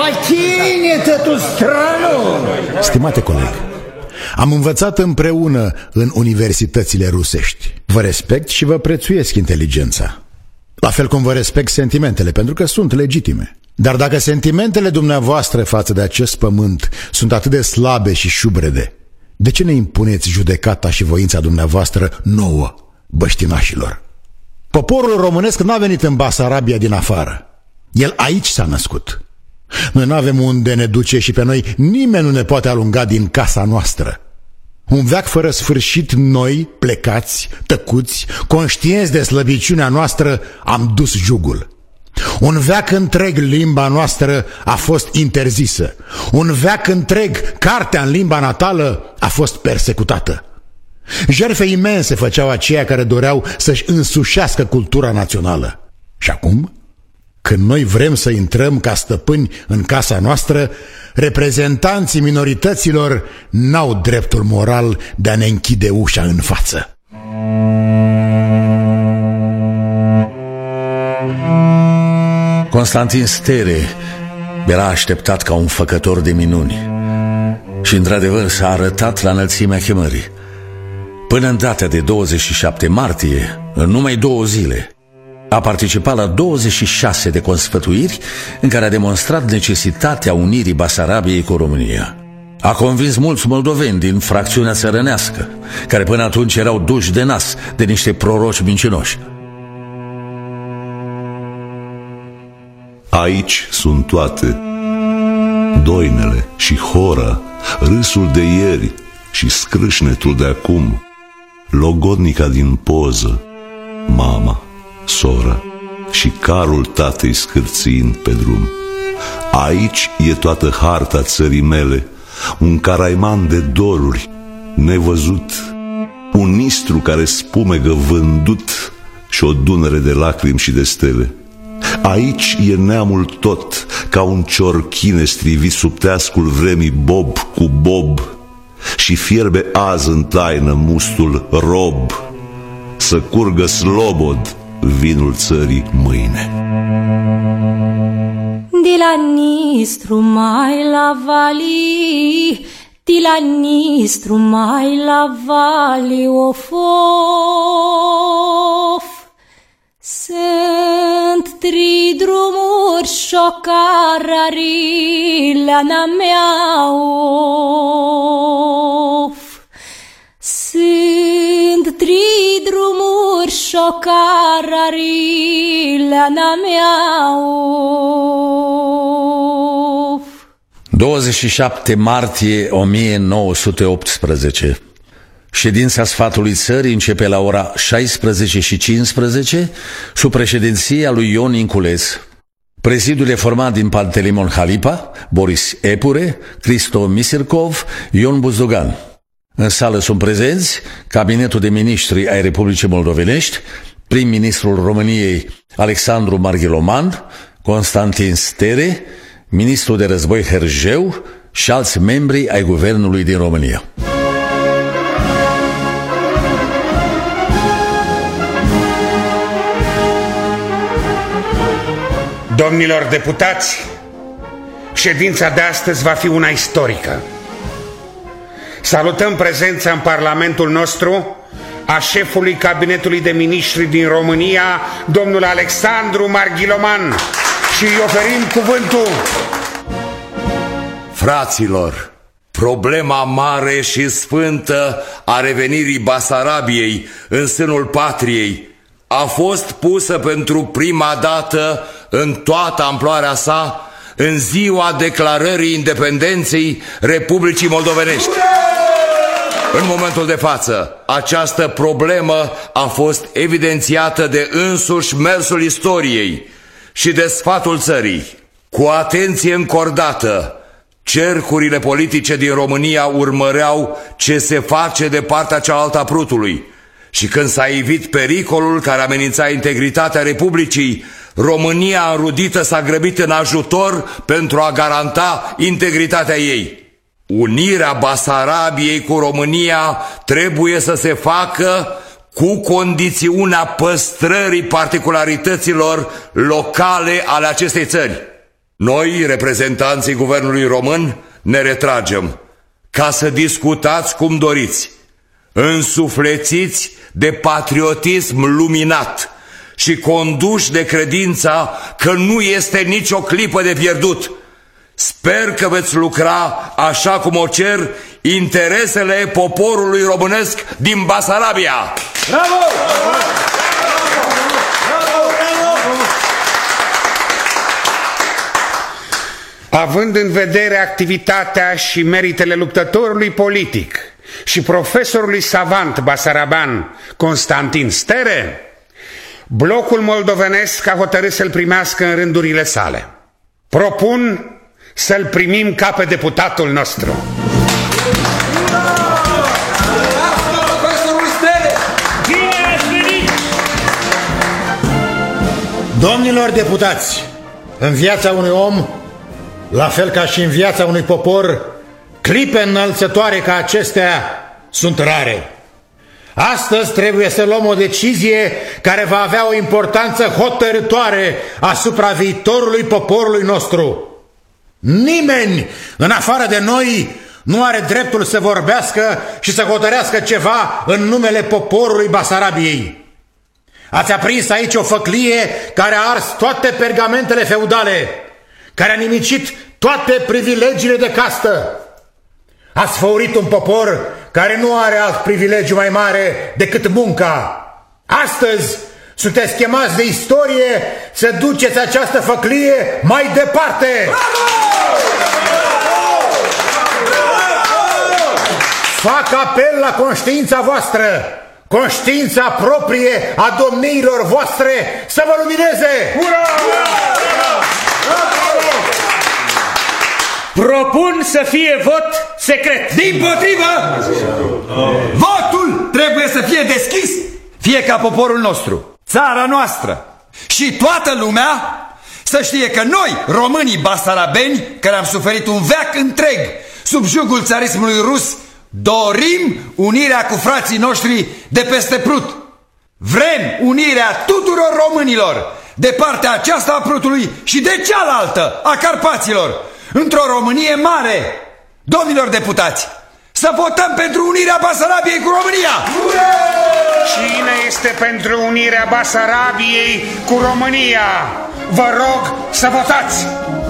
покинет эту страну. Stimate coleg, am învățat împreună în universitățile rusești. Vă respect și vă prețuiesc inteligența, la fel cum vă respect sentimentele, pentru că sunt legitime. Dar dacă sentimentele dumneavoastră față de acest pământ sunt atât de slabe și șubrede, de ce ne impuneți judecata și voința dumneavoastră nouă, băștinașilor? Poporul românesc n-a venit în Basarabia din afară. El aici s-a născut. Noi n-avem unde ne duce și pe noi nimeni nu ne poate alunga din casa noastră. Un veac fără sfârșit, noi, plecați, tăcuți, conștienți de slăbiciunea noastră, am dus jugul. Un veac întreg limba noastră a fost interzisă. Un veac întreg cartea în limba natală a fost persecutată. Jertfe imense făceau aceia care doreau să-și însușească cultura națională. Și acum, când noi vrem să intrăm ca stăpâni în casa noastră, reprezentanții minorităților n-au dreptul moral de a ne închide ușa în față. Constantin Stere era așteptat ca un făcător de minuni și, într-adevăr, s-a arătat la înălțimea chemării. Până în data de douăzeci și șapte martie, în numai două zile, a participat la douăzeci și șase de consfătuiri în care a demonstrat necesitatea unirii Basarabiei cu România. A convins mulți moldoveni din fracțiunea țărănească, care până atunci erau duși de nas de niște proroci mincinoși. Aici sunt toate: doinele și hora, râsul de ieri și scrâșnetul de acum, logodnica din poză, mama, sora și carul tatei scârțind pe drum. Aici e toată harta țării mele, un caraiman de doruri nevăzut, un nistru care spumegă vândut și o dunăre de lacrimi și de stele. Aici e neamul tot, ca un ciorchine strivit sub teascul vremii bob cu bob, și fierbe azi în taină mustul rob, să curgă slobod vinul țării mâine. De la Nistru mai la Vali, de la Nistru mai la Vali, of, of. Sunt tri drumuri și o cararilana mea, of. Sunt tri drumuri și o cararilana mea, of. douăzeci și șapte martie o mie nouă sute optsprezece. Ședința Sfatului Țării începe la ora șaisprezece și cincisprezece sub președinția lui Ion Inculeț. Prezidiul e format din Pantelimon Halipa, Boris Epure, Cristo Misirkov, Ion Buzdugan. În sală sunt prezenți Cabinetul de Ministri ai Republicii Moldovenești, prim-ministrul României Alexandru Marghiloman, Constantin Stere, ministrul de război Herjeu și alți membri ai guvernului din România. Domnilor deputați, ședința de astăzi va fi una istorică. Salutăm prezența în Parlamentul nostru a șefului Cabinetului de Ministri din România, domnul Alexandru Marghiloman, și îi oferim cuvântul. Fraților, problema mare și sfântă a revenirii Basarabiei în sânul patriei a fost pusă pentru prima dată în toată amploarea sa în ziua declarării independenței Republicii Moldovenești. În momentul de față, această problemă a fost evidențiată de însuși mersul istoriei și de Sfatul Țării. Cu atenție încordată, cercurile politice din România urmăreau ce se face de partea cealaltă a prutului și când s-a ivit pericolul care amenința integritatea Republicii, România înrudită s-a grăbit în ajutor pentru a garanta integritatea ei. Unirea Basarabiei cu România trebuie să se facă cu condițiunea păstrării particularităților locale ale acestei țări. Noi, reprezentanții guvernului român, ne retragem ca să discutați cum doriți, însuflețiți de patriotism luminat și conduși de credința că nu este nicio clipă de pierdut. Sper că veți lucra așa cum o cer interesele poporului românesc din Basarabia. Bravo! Având în vedere activitatea și meritele luptătorului politic și profesorului savant basaraban Constantin Stere, Blocul moldovenesc a hotărât să-l primească în rândurile sale. Propun să-l primim ca pe deputatul nostru. Domnilor deputați, în viața unui om, la fel ca și în viața unui popor, clipe înălțătoare ca acestea sunt rare. Astăzi trebuie să luăm o decizie care va avea o importanță hotărâtoare asupra viitorului poporului nostru. Nimeni, în afară de noi, nu are dreptul să vorbească și să hotărească ceva în numele poporului Basarabiei. Ați aprins aici o făclie care a ars toate pergamentele feudale, care a nimicit toate privilegiile de castă. Ați făurit un popor care nu are alt privilegiu mai mare decât munca. Astăzi sunteți chemați de istorie să duceți această făclie mai departe. Fac apel la conștiința voastră, conștiința proprie a domniilor voastre să vă lumineze! Ura! Propun să fie vot secret. Dimpotrivă! Votul trebuie să fie deschis, fie ca poporul nostru, țara noastră și toată lumea să știe că noi, românii basarabeni, care am suferit un veac întreg sub jugul țarismului rus, dorim unirea cu frații noștri de peste Prut. Vrem unirea tuturor românilor de partea aceasta a Prutului și de cealaltă a Carpaților, într-o Românie mare. Domnilor deputați, să votăm pentru unirea Basarabiei cu România! Cine este pentru unirea Basarabiei cu România? Vă rog să votați!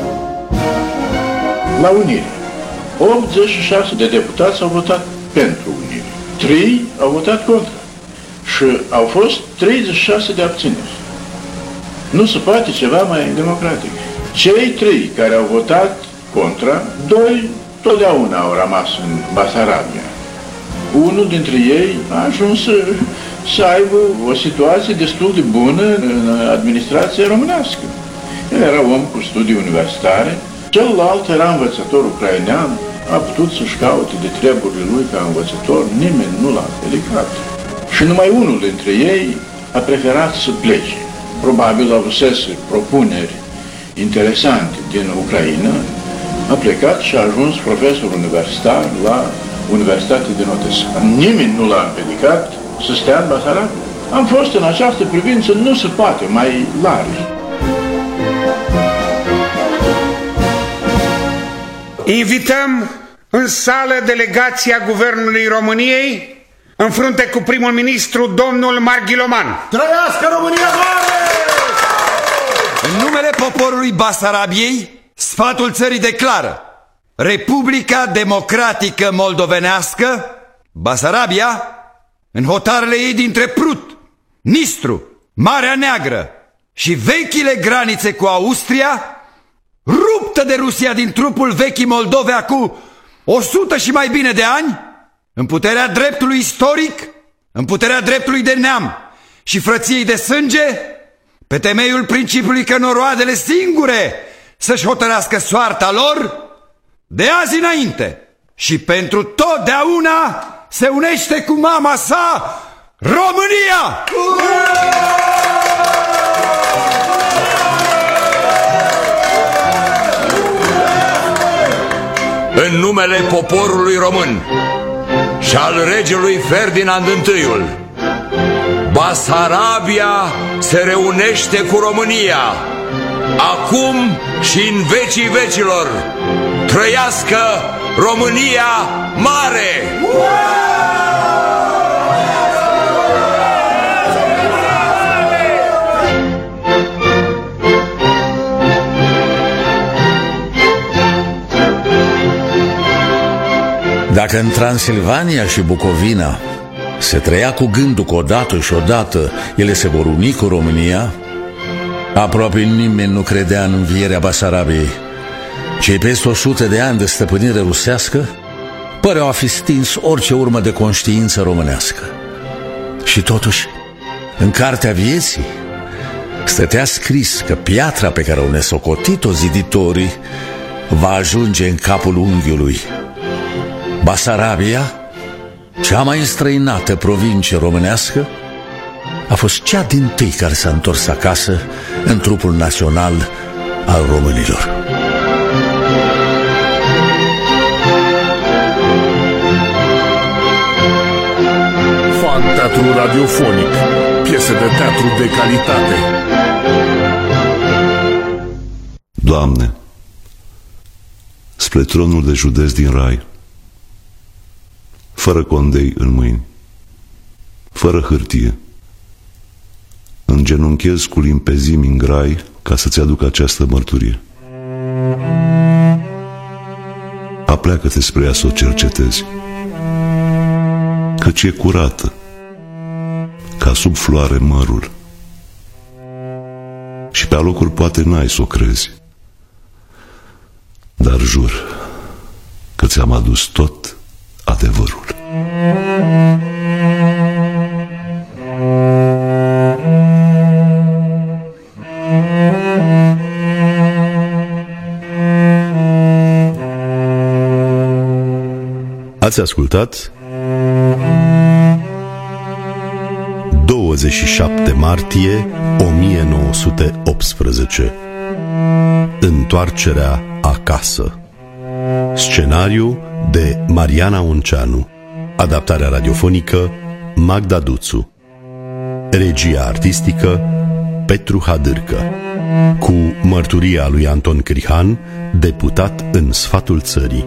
La unire, optzeci și șase de deputați au votat pentru unire, trei au votat contra și au fost treizeci și șase de abțineri. Nu se poate ceva mai democratic. Cei trei care au votat contra, doi totdeauna au rămas în Basarabia. Unul dintre ei a ajuns să, să aibă o situație destul de bună în administrația românească. El era om cu studii universitare, celălalt era învățător ucrainean, a putut să-și caute de treburile lui ca învățător, nimeni nu l-a pelicat. Și numai unul dintre ei a preferat să plece. Probabil avusese propuneri interesante din Ucraina, a plecat și a ajuns profesor universitar la Universitatea din Odessa. Nimeni nu l-a împiedicat să stea în Basarabia. Am fost în această privință, nu se poate, mai larg. Invităm în sală delegația Guvernului României, în frunte cu primul ministru, domnul Marghiloman. Trăiască România mare! În numele poporului Basarabiei, sfatul țării declară: Republica Democratică Moldovenească, Basarabia, în hotarele ei dintre Prut, Nistru, Marea Neagră și vechile granițe cu Austria, ruptă de Rusia din trupul vechii Moldove acum o sută și mai bine de ani, în puterea dreptului istoric, în puterea dreptului de neam și frăției de sânge, pe temeiul principiului că noroadele singure să-și hotărească soarta lor, de azi înainte și pentru totdeauna se unește cu mama sa, România! În numele poporului român și al regelui Ferdinand întâiul, Basarabia se reunește cu România, acum și în vecii vecilor. Trăiască România mare! Dacă în Transilvania și Bucovina se trăia cu gândul că odată și odată ele se vor uni cu România, aproape nimeni nu credea în învierea Basarabiei. Cei peste o sută de ani de stăpânire rusească păreau a fi stins orice urmă de conștiință românească. Și totuși, în cartea vieții, stătea scris că piatra pe care au nesocotit-o ziditorii va ajunge în capul unghiului. Basarabia, cea mai înstrăinată provincie românească, a fost cea dintâi care s-a întors acasă în trupul național al românilor. Fan-teatru radiofonic, piese de teatru de calitate. Doamne, spre tronul de județ din rai, fără condei în mâini, fără hârtie, îngenunchez cu limpezimi în grai ca să-ți aduc această mărturie. Apleacă-te spre ea să o cercetezi, căci e curată, ca sub floare mărul, și pe alocuri poate n-ai să o crezi, dar jur că ți-am adus tot adevărul. Ați ascultat douăzeci și șapte martie o mie nouă sute optsprezece. Întoarcerea acasă. Scenariu de Mariana Unceanu. Adaptarea radiofonică Magda Duțu. Regia artistică Petru Hadârcă. Cu mărturia lui Anton Crihan, deputat în Sfatul Țării.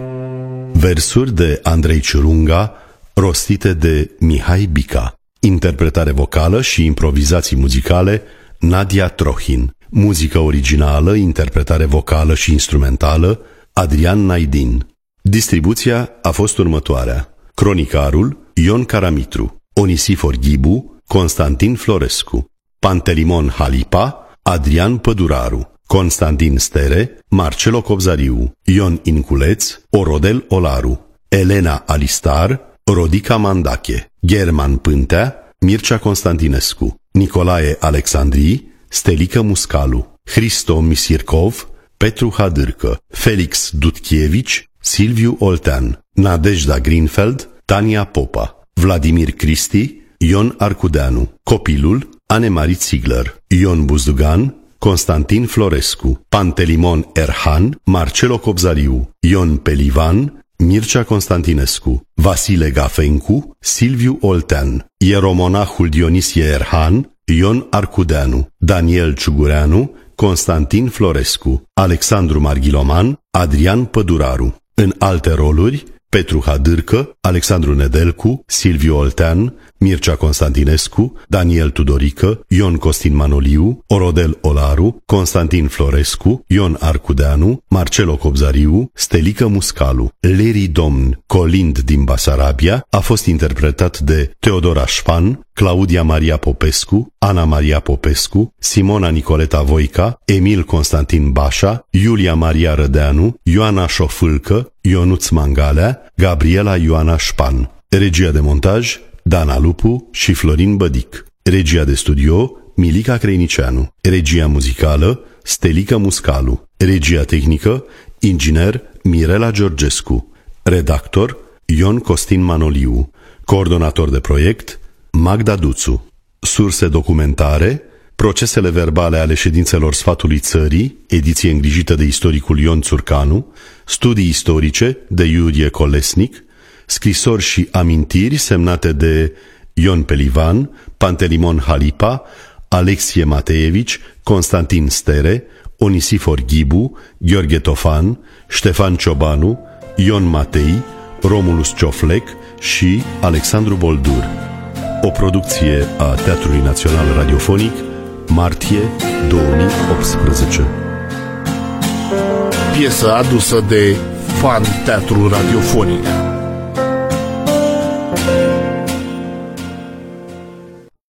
Versuri de Andrei Ciurunga, rostite de Mihai Bica. Interpretare vocală și improvizații muzicale Nadia Trohin. Muzică originală, interpretare vocală și instrumentală Adrian Naidin. Distribuția a fost următoarea: cronicarul Ion Caramitru, Onisifor Ghibu, Constantin Florescu, Pantelimon Halipa, Adrian Păduraru, Constantin Stere, Marcelo Cobzariu, Ion Inculeț, Orodel Olaru, Elena Alistar, Rodica Mandache, German Pântea, Mircea Constantinescu, Nicolae Alexandrii, Stelică Muscalu, Hristo Misirkov, Petru Hadârcă, Felix Dutchievici, Silviu Oltean, Nadejda Greenfeld, Tania Popa, Vladimir Cristi, Ion Arcudeanu, Copilul, Anemarie Ziegler, Ion Buzdugan, Constantin Florescu, Pantelimon Erhan, Marcelo Cobzariu, Ion Pelivan, Mircea Constantinescu, Vasile Gafencu, Silviu Oltean, Ieromonahul Dionisie Erhan, Ion Arcudeanu, Daniel Ciugureanu, Constantin Florescu, Alexandru Marghiloman, Adrian Păduraru. În alte roluri, Petru Hadârcă, Alexandru Nedelcu, Silviu Oltean, Mircea Constantinescu, Daniel Tudorică, Ion Costin Manoliu, Orodel Olaru, Constantin Florescu, Ion Arcudeanu, Marcelo Cobzariu, Stelică Muscalu. Leri Domn, Colind din Basarabia, a fost interpretat de Teodora Șpan, Claudia Maria Popescu, Ana Maria Popescu, Simona Nicoleta Voica, Emil Constantin Bașa, Iulia Maria Rădeanu, Ioana Șofâlcă, Ionuț Mangalea, Gabriela Ioana Șpan. Regia de montaj Dana Lupu și Florin Bădic. Regia de studio Milica Creinicianu. Regia muzicală Stelică Muscalu. Regia tehnică inginer Mirela Georgescu. Redactor Ion Costin Manoliu. Coordonator de proiect Magda Duțu. Surse documentare: procesele verbale ale ședințelor Sfatului Țării, ediție îngrijită de istoricul Ion Țurcanu, studii istorice de Iurie Colesnic, scrisori și amintiri semnate de Ion Pelivan, Pantelimon Halipa, Alexie Mateevici, Constantin Stere, Onisifor Ghibu, Gheorghe Tofan, Ștefan Ciobanu, Ion Matei, Romulus Cioflec și Alexandru Boldur. O producție a Teatrului Național Radiofonic, martie două mii optsprezece. Piesă adusă de Fan-teatru radiofonic.